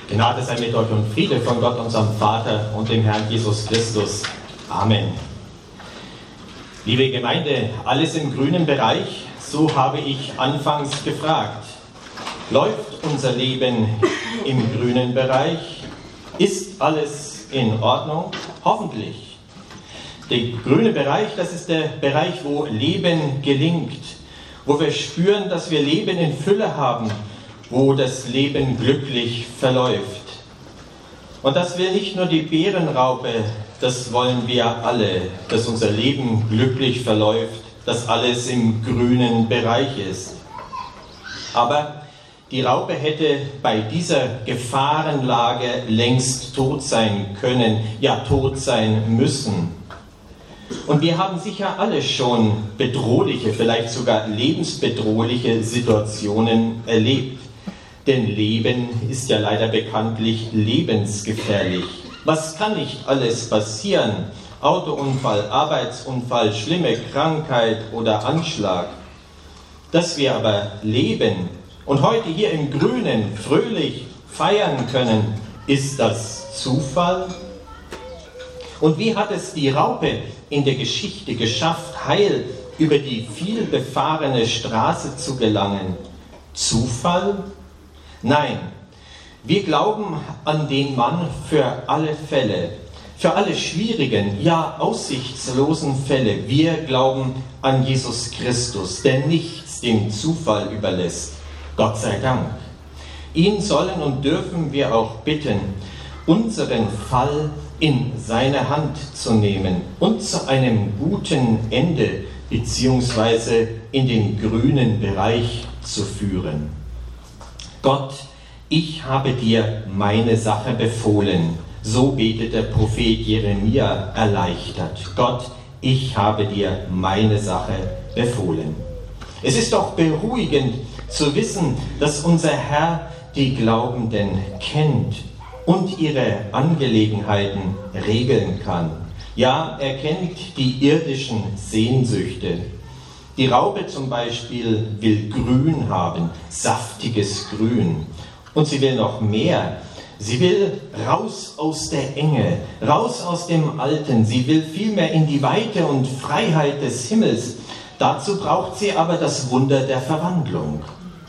Gnade sei mit euch und Friede von Gott, unserem Vater und dem Herrn Jesus Christus. Amen. Liebe Gemeinde, alles im grünen Bereich, so habe ich anfangs gefragt. Läuft unser Leben im grünen Bereich? Ist alles in Ordnung? Hoffentlich. Der grüne Bereich, das ist der Bereich, wo Leben gelingt, wo wir spüren, dass wir Leben in Fülle haben, wo das Leben glücklich verläuft. Und das will nicht nur die Bärenraupe, das wollen wir alle, dass unser Leben glücklich verläuft, dass alles im grünen Bereich ist. Aber die Raupe hätte bei dieser Gefahrenlage längst tot sein können, ja tot sein müssen. Und wir haben sicher alle schon bedrohliche, vielleicht sogar lebensbedrohliche Situationen erlebt. Denn Leben ist ja leider bekanntlich lebensgefährlich. Was kann nicht alles passieren? Autounfall, Arbeitsunfall, schlimme Krankheit oder Anschlag. Dass wir aber leben und heute hier im Grünen fröhlich feiern können, ist das Zufall? Und wie hat es die Raupe in der Geschichte geschafft, heil über die vielbefahrene Straße zu gelangen? Zufall? Nein, wir glauben an den Mann für alle Fälle, für alle schwierigen, ja aussichtslosen Fälle. Wir glauben an Jesus Christus, der nichts dem Zufall überlässt. Gott sei Dank. Ihn sollen und dürfen wir auch bitten, unseren Fall in seine Hand zu nehmen und zu einem guten Ende bzw. in den grünen Bereich zu führen. Gott, ich habe dir meine Sache befohlen. So betet der Prophet Jeremia erleichtert. Gott, ich habe dir meine Sache befohlen. Es ist doch beruhigend zu wissen, dass unser Herr die Glaubenden kennt und ihre Angelegenheiten regeln kann. Ja, er kennt die irdischen Sehnsüchte. Die Raupe zum Beispiel will Grün haben, saftiges Grün. Und sie will noch mehr. Sie will raus aus der Enge, raus aus dem Alten. Sie will vielmehr in die Weite und Freiheit des Himmels. Dazu braucht sie aber das Wunder der Verwandlung.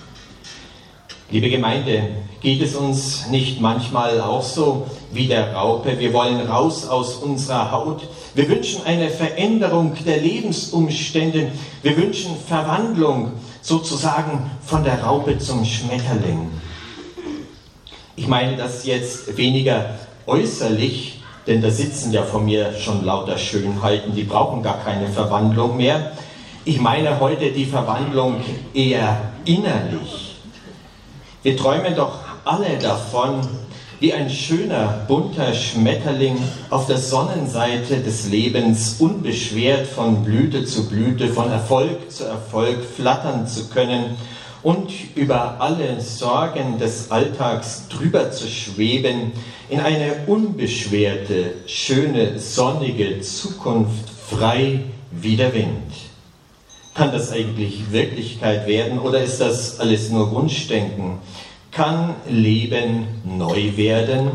Liebe Gemeinde, geht es uns nicht manchmal auch so wie der Raupe? Wir wollen raus aus unserer Haut. Wir wünschen eine Veränderung der Lebensumstände. Wir wünschen Verwandlung sozusagen von der Raupe zum Schmetterling. Ich meine das jetzt weniger äußerlich, denn da sitzen ja vor mir schon lauter Schönheiten, die brauchen gar keine Verwandlung mehr. Ich meine heute die Verwandlung eher innerlich. Wir träumen doch alle davon, wie ein schöner, bunter Schmetterling auf der Sonnenseite des Lebens unbeschwert von Blüte zu Blüte, von Erfolg zu Erfolg flattern zu können und über alle Sorgen des Alltags drüber zu schweben in eine unbeschwerte, schöne, sonnige Zukunft, frei wie der Wind. Kann das eigentlich Wirklichkeit werden oder ist das alles nur Wunschdenken? Kann Leben neu werden?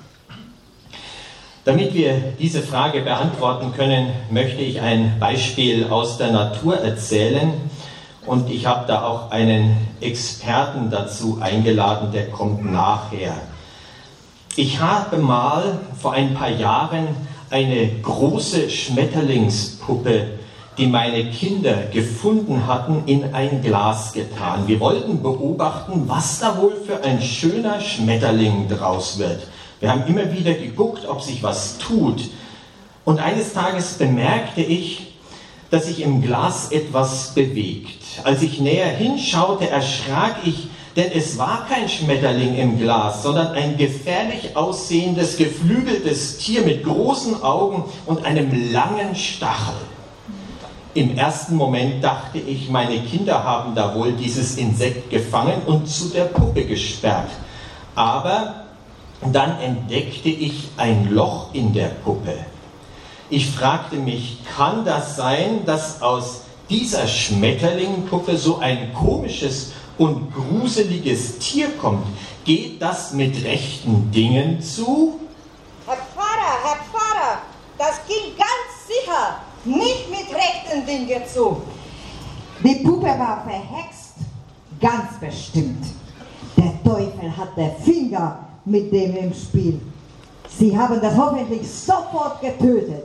Damit wir diese Frage beantworten können, möchte ich ein Beispiel aus der Natur erzählen. Und ich habe da auch einen Experten dazu eingeladen, der kommt nachher. Ich habe mal vor ein paar Jahren eine große Schmetterlingspuppe, die meine Kinder gefunden hatten, in ein Glas getan. Wir wollten beobachten, was da wohl für ein schöner Schmetterling draus wird. Wir haben immer wieder geguckt, ob sich was tut. Und eines Tages bemerkte ich, dass sich im Glas etwas bewegt. Als ich näher hinschaute, erschrak ich, denn es war kein Schmetterling im Glas, sondern ein gefährlich aussehendes, geflügeltes Tier mit großen Augen und einem langen Stachel. Im ersten Moment dachte ich, meine Kinder haben da wohl dieses Insekt gefangen und zu der Puppe gesperrt. Aber dann entdeckte ich ein Loch in der Puppe. Ich fragte mich, kann das sein, dass aus dieser Schmetterlingpuppe so ein komisches und gruseliges Tier kommt, geht das mit rechten Dingen zu? Herr Pfarrer, das ging ganz sicher nicht mit rechten Dingen zu. Die Puppe war verhext, ganz bestimmt. Der Teufel hat den Finger mit dem im Spiel. Sie haben das hoffentlich sofort getötet.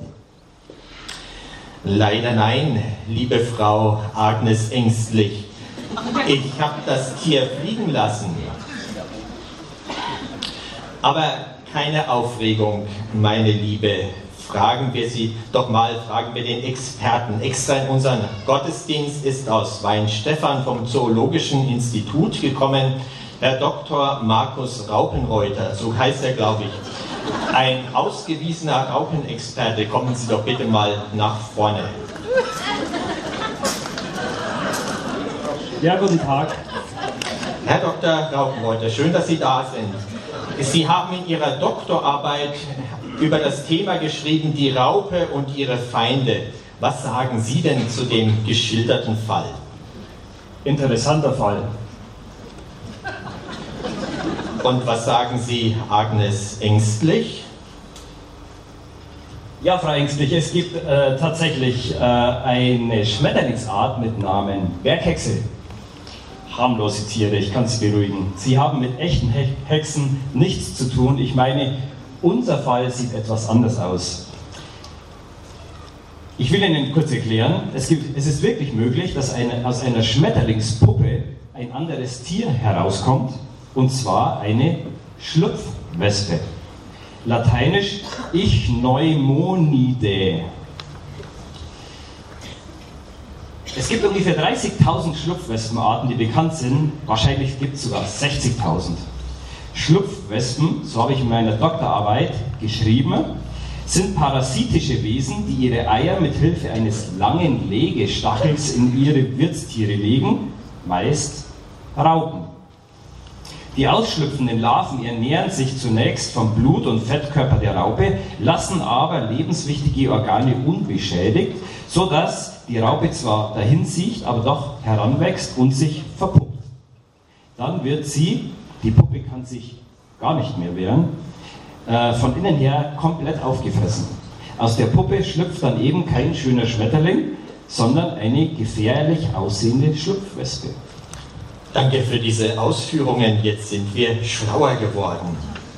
Leider nein, liebe Frau Agnes Ängstlich. Ich habe das Tier fliegen lassen. Aber keine Aufregung, meine Liebe. Fragen wir den Experten. Extra in unseren Gottesdienst ist aus Weinstefan vom Zoologischen Institut gekommen, Herr Dr. Markus Raupenreuter, so heißt er, glaube ich. Ein ausgewiesener Raupenexperte. Kommen Sie doch bitte mal nach vorne. Ja, guten Tag. Herr Dr. Raupenreuter, schön, dass Sie da sind. Sie haben in Ihrer Doktorarbeit über das Thema geschrieben, die Raupe und ihre Feinde. Was sagen Sie denn zu dem geschilderten Fall? Interessanter Fall. Und was sagen Sie, Agnes Ängstlich? Ja, Frau Ängstlich, es gibt tatsächlich eine Schmetterlingsart mit Namen Berghexe. Harmlose Tiere, ich kann Sie beruhigen. Sie haben mit echten Hexen nichts zu tun. Ich meine, unser Fall sieht etwas anders aus. Ich will Ihnen kurz erklären, es ist wirklich möglich, dass aus einer Schmetterlingspuppe ein anderes Tier herauskommt, und zwar eine Schlupfwespe. Lateinisch Ichneumonidae. Es gibt ungefähr 30.000 Schlupfwespenarten, die bekannt sind. Wahrscheinlich gibt es sogar 60.000. Schlupfwespen, so habe ich in meiner Doktorarbeit geschrieben, sind parasitische Wesen, die ihre Eier mit Hilfe eines langen Legestachels in ihre Wirtstiere legen, meist Raupen. Die ausschlüpfenden Larven ernähren sich zunächst vom Blut- und Fettkörper der Raupe, lassen aber lebenswichtige Organe unbeschädigt, sodass die Raupe zwar dahin siecht, aber doch heranwächst und sich verpuppt. Dann wird sie, die Puppe kann sich gar nicht mehr wehren, von innen her komplett aufgefressen. Aus der Puppe schlüpft dann eben kein schöner Schmetterling, sondern eine gefährlich aussehende Schlupfwespe. Danke für diese Ausführungen. Jetzt sind wir schlauer geworden.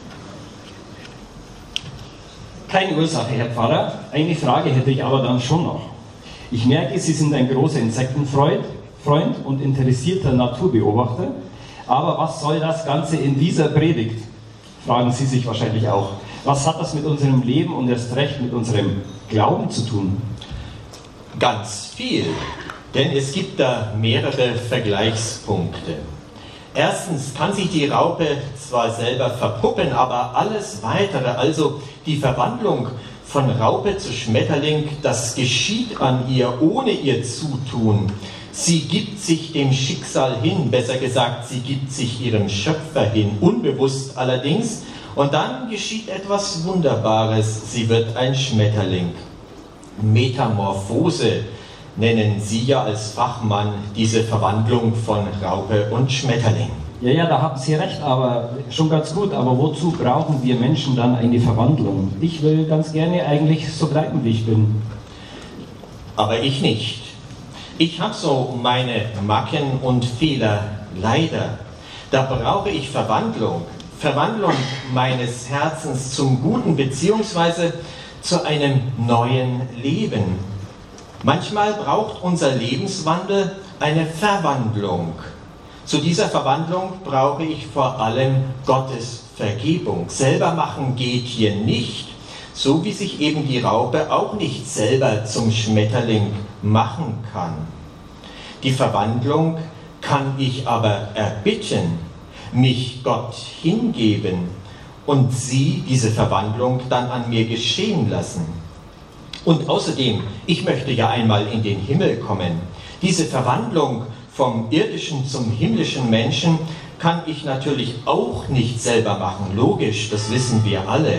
Keine Ursache, Herr Pfarrer. Eine Frage hätte ich aber dann schon noch. Ich merke, Sie sind ein großer Insektenfreund und interessierter Naturbeobachter. Aber was soll das Ganze in dieser Predigt? Fragen Sie sich wahrscheinlich auch. Was hat das mit unserem Leben und erst recht mit unserem Glauben zu tun? Ganz viel. Denn es gibt da mehrere Vergleichspunkte. Erstens kann sich die Raupe zwar selber verpuppen, aber alles Weitere, also die Verwandlung von Raupe zu Schmetterling, das geschieht an ihr ohne ihr Zutun. Sie gibt sich dem Schicksal hin, besser gesagt, sie gibt sich ihrem Schöpfer hin, unbewusst allerdings. Und dann geschieht etwas Wunderbares, sie wird ein Schmetterling. Metamorphose nennen Sie ja als Fachmann diese Verwandlung von Raupe und Schmetterling. Ja, da haben Sie recht, aber schon ganz gut. Aber wozu brauchen wir Menschen dann eine Verwandlung? Ich will ganz gerne eigentlich so bleiben, wie ich bin. Aber ich nicht. Ich habe so meine Macken und Fehler, leider. Da brauche ich Verwandlung. Verwandlung meines Herzens zum Guten beziehungsweise zu einem neuen Leben. Manchmal braucht unser Lebenswandel eine Verwandlung. Zu dieser Verwandlung brauche ich vor allem Gottes Vergebung. Selber machen geht hier nicht, so wie sich eben die Raupe auch nicht selber zum Schmetterling machen kann. Die Verwandlung kann ich aber erbitten, mich Gott hingeben und sie diese Verwandlung dann an mir geschehen lassen. Und außerdem, ich möchte ja einmal in den Himmel kommen. Diese Verwandlung vom irdischen zum himmlischen Menschen kann ich natürlich auch nicht selber machen. Logisch, das wissen wir alle.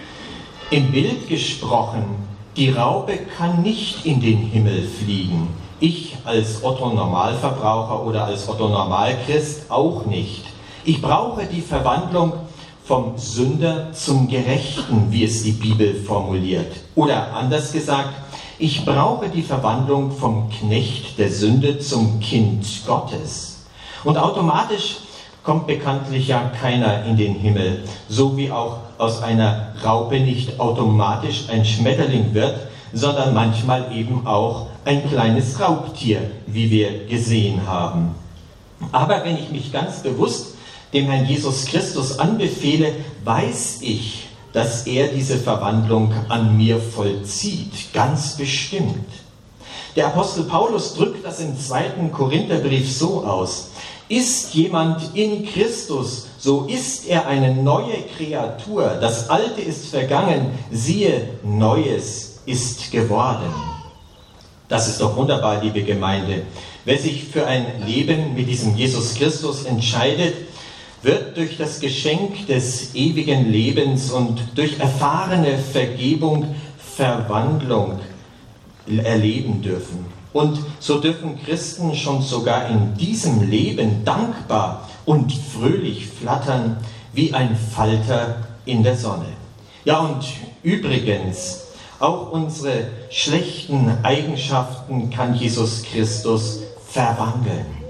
Im Bild gesprochen, die Raupe kann nicht in den Himmel fliegen. Ich als Otto-Normalverbraucher oder als Otto-Normalchrist auch nicht. Ich brauche die Verwandlung vom Sünder zum Gerechten, wie es die Bibel formuliert. Oder anders gesagt, ich brauche die Verwandlung vom Knecht der Sünde zum Kind Gottes. Und automatisch kommt bekanntlich ja keiner in den Himmel, so wie auch aus einer Raupe nicht automatisch ein Schmetterling wird, sondern manchmal eben auch ein kleines Raubtier, wie wir gesehen haben. Aber wenn ich mich ganz bewusst dem Herrn Jesus Christus anbefehle, weiß ich, dass er diese Verwandlung an mir vollzieht, ganz bestimmt. Der Apostel Paulus drückt das im 2. Korintherbrief so aus: Ist jemand in Christus, so ist er eine neue Kreatur. Das Alte ist vergangen, siehe, Neues ist geworden. Das ist doch wunderbar, liebe Gemeinde. Wer sich für ein Leben mit diesem Jesus Christus entscheidet, wird durch das Geschenk des ewigen Lebens und durch erfahrene Vergebung Verwandlung erleben dürfen. Und so dürfen Christen schon sogar in diesem Leben dankbar und fröhlich flattern wie ein Falter in der Sonne. Ja, und übrigens, auch unsere schlechten Eigenschaften kann Jesus Christus verwandeln.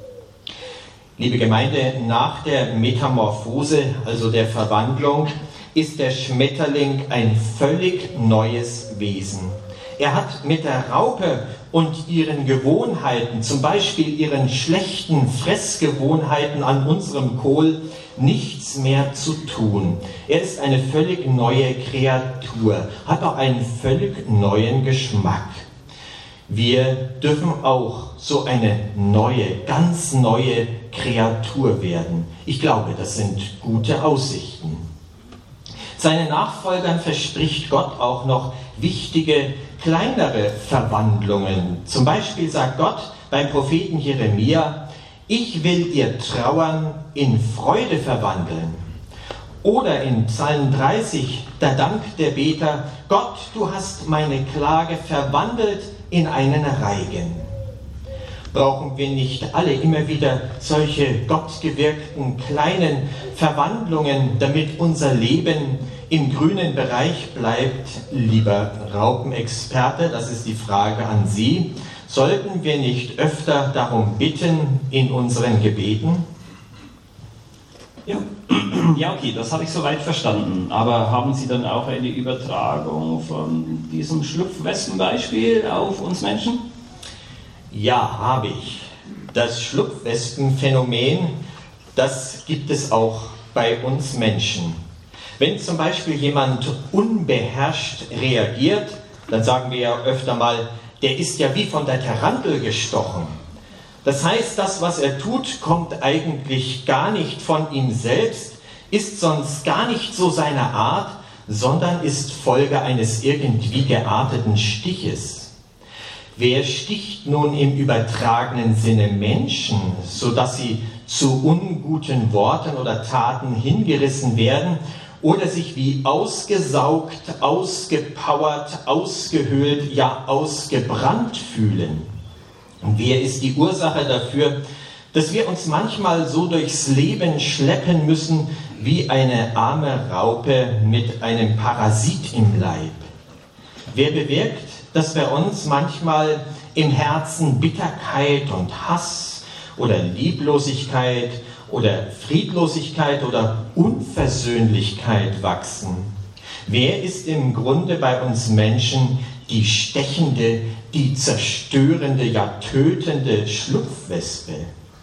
Liebe Gemeinde, nach der Metamorphose, also der Verwandlung, ist der Schmetterling ein völlig neues Wesen. Er hat mit der Raupe und ihren Gewohnheiten, zum Beispiel ihren schlechten Fressgewohnheiten an unserem Kohl, nichts mehr zu tun. Er ist eine völlig neue Kreatur, hat auch einen völlig neuen Geschmack. Wir dürfen auch so eine neue, ganz neue Kreatur werden. Ich glaube, das sind gute Aussichten. Seinen Nachfolgern verspricht Gott auch noch wichtige, kleinere Verwandlungen. Zum Beispiel sagt Gott beim Propheten Jeremia: Ich will ihr Trauern in Freude verwandeln. Oder in Psalm 30, da dankt der Beter: Gott, du hast meine Klage verwandelt in einen Reigen. Brauchen wir nicht alle immer wieder solche gottgewirkten kleinen Verwandlungen, damit unser Leben im grünen Bereich bleibt? Lieber Raupenexperte, das ist die Frage an Sie. Sollten wir nicht öfter darum bitten in unseren Gebeten? Ja, okay, das habe ich soweit verstanden. Aber haben Sie dann auch eine Übertragung von diesem Schlupfwespenbeispiel auf uns Menschen? Ja, habe ich. Das Schlupfwespenphänomen, das gibt es auch bei uns Menschen. Wenn zum Beispiel jemand unbeherrscht reagiert, dann sagen wir ja öfter mal, der ist ja wie von der Tarantel gestochen. Das heißt, das, was er tut, kommt eigentlich gar nicht von ihm selbst, ist sonst gar nicht so seine Art, sondern ist Folge eines irgendwie gearteten Stiches. Wer sticht nun im übertragenen Sinne Menschen, sodass sie zu unguten Worten oder Taten hingerissen werden oder sich wie ausgesaugt, ausgepowert, ausgehöhlt, ja ausgebrannt fühlen? Und wer ist die Ursache dafür, dass wir uns manchmal so durchs Leben schleppen müssen wie eine arme Raupe mit einem Parasit im Leib? Wer bewirkt, dass bei uns manchmal im Herzen Bitterkeit und Hass oder Lieblosigkeit oder Friedlosigkeit oder Unversöhnlichkeit wachsen? Wer ist im Grunde bei uns Menschen die stechende, die zerstörende, ja tötende Schlupfwespe?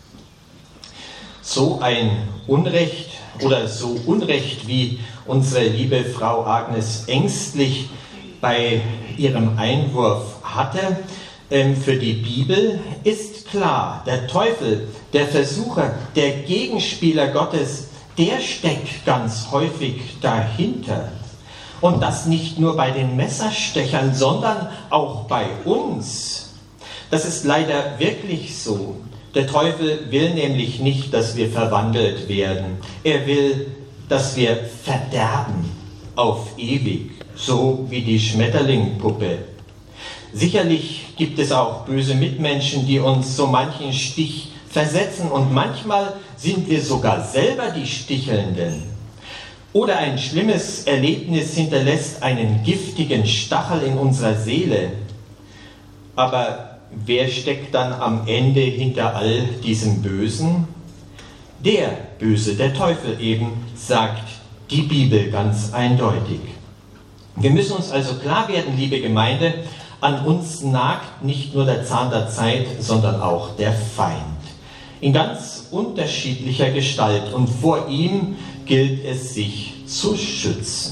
So ein Unrecht oder so Unrecht, wie unsere liebe Frau Agnes ängstlich bei ihrem Einwurf hatte, für die Bibel ist klar: Der Teufel, der Versucher, der Gegenspieler Gottes, der steckt ganz häufig dahinter. Und das nicht nur bei den Messerstechern, sondern auch bei uns. Das ist leider wirklich so. Der Teufel will nämlich nicht, dass wir verwandelt werden. Er will, dass wir verderben auf ewig, so wie die Schmetterlingpuppe. Sicherlich gibt es auch böse Mitmenschen, die uns so manchen Stich versetzen und manchmal sind wir sogar selber die Stichelnden. Oder ein schlimmes Erlebnis hinterlässt einen giftigen Stachel in unserer Seele. Aber wer steckt dann am Ende hinter all diesem Bösen? Der Böse, der Teufel eben, sagt die Bibel ganz eindeutig. Wir müssen uns also klar werden, liebe Gemeinde, an uns nagt nicht nur der Zahn der Zeit, sondern auch der Feind. In ganz unterschiedlicher Gestalt und vor ihm gilt es, sich zu schützen.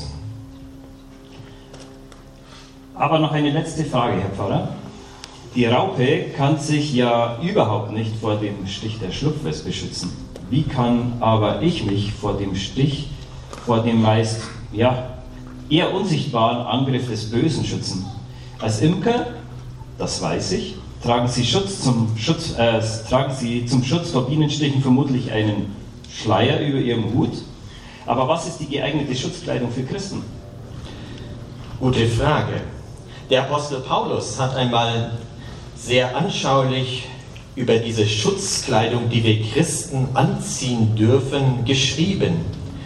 Aber noch eine letzte Frage, Herr Pfarrer. Die Raupe kann sich ja überhaupt nicht vor dem Stich der Schlupfwespe schützen. Wie kann aber ich mich vor dem Stich, vor dem meist eher unsichtbaren Angriff des Bösen schützen? Als Imker, das weiß ich, tragen Sie zum Schutz vor Bienenstichen vermutlich einen Schleier über Ihrem Hut. Aber was ist die geeignete Schutzkleidung für Christen? Gute Frage. Der Apostel Paulus hat einmal sehr anschaulich über diese Schutzkleidung, die wir Christen anziehen dürfen, geschrieben.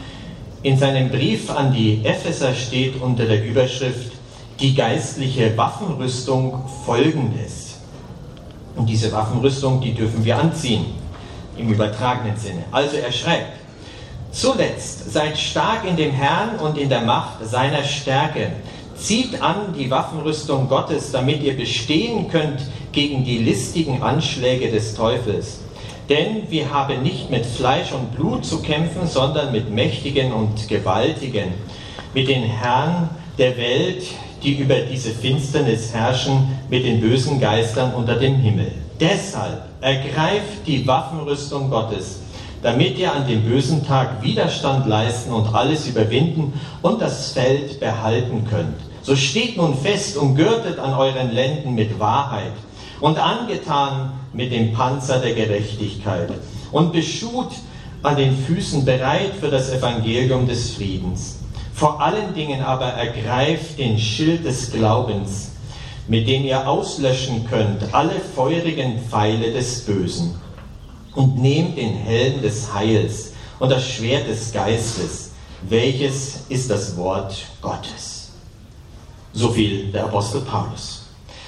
In seinem Brief an die Epheser steht unter der Überschrift die geistliche Waffenrüstung Folgendes. Und diese Waffenrüstung, die dürfen wir anziehen, im übertragenen Sinne. Also er schreibt: Zuletzt seid stark in dem Herrn und in der Macht seiner Stärke. Zieht an die Waffenrüstung Gottes, damit ihr bestehen könnt gegen die listigen Anschläge des Teufels. Denn wir haben nicht mit Fleisch und Blut zu kämpfen, sondern mit Mächtigen und Gewaltigen, mit den Herren der Welt, die über diese Finsternis herrschen, mit den bösen Geistern unter dem Himmel. Deshalb ergreift die Waffenrüstung Gottes, damit ihr an dem bösen Tag Widerstand leisten und alles überwinden und das Feld behalten könnt. So steht nun fest, umgürtet an euren Lenden mit Wahrheit und angetan mit dem Panzer der Gerechtigkeit und beschut an den Füßen bereit für das Evangelium des Friedens. Vor allen Dingen aber ergreift den Schild des Glaubens, mit dem ihr auslöschen könnt alle feurigen Pfeile des Bösen. Und nehmt den Helm des Heils und das Schwert des Geistes, welches ist das Wort Gottes. So viel der Apostel Paulus.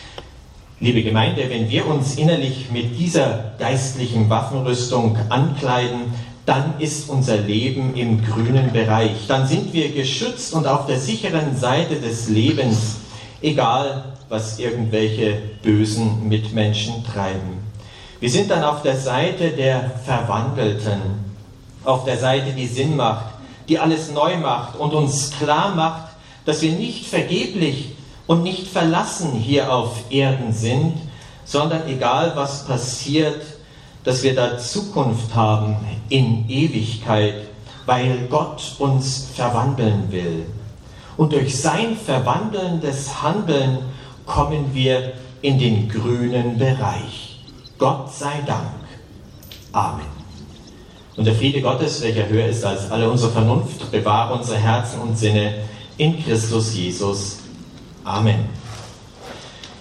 Liebe Gemeinde, wenn wir uns innerlich mit dieser geistlichen Waffenrüstung ankleiden, dann ist unser Leben im grünen Bereich. Dann sind wir geschützt und auf der sicheren Seite des Lebens, egal was irgendwelche bösen Mitmenschen treiben. Wir sind dann auf der Seite der Verwandelten, auf der Seite, die Sinn macht, die alles neu macht und uns klar macht, dass wir nicht vergeblich und nicht verlassen hier auf Erden sind, sondern egal was passiert, dass wir da Zukunft haben in Ewigkeit, weil Gott uns verwandeln will. Und durch sein verwandelndes Handeln kommen wir in den grünen Bereich. Gott sei Dank. Amen. Und der Friede Gottes, welcher höher ist als alle unsere Vernunft, bewahre unsere Herzen und Sinne in Christus Jesus. Amen.